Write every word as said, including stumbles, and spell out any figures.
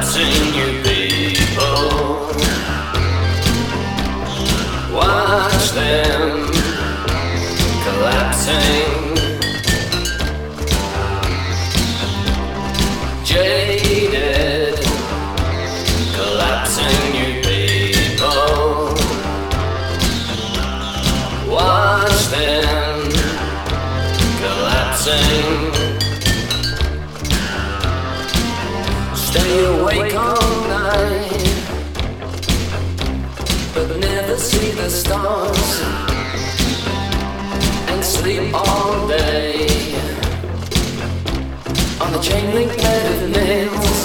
collapsing, you people. Watch them collapsing. Jaded, collapsing, you people. Watch them collapsing. Stay awake all night, but never see the stars, and sleep all day on the chain link bed of nails.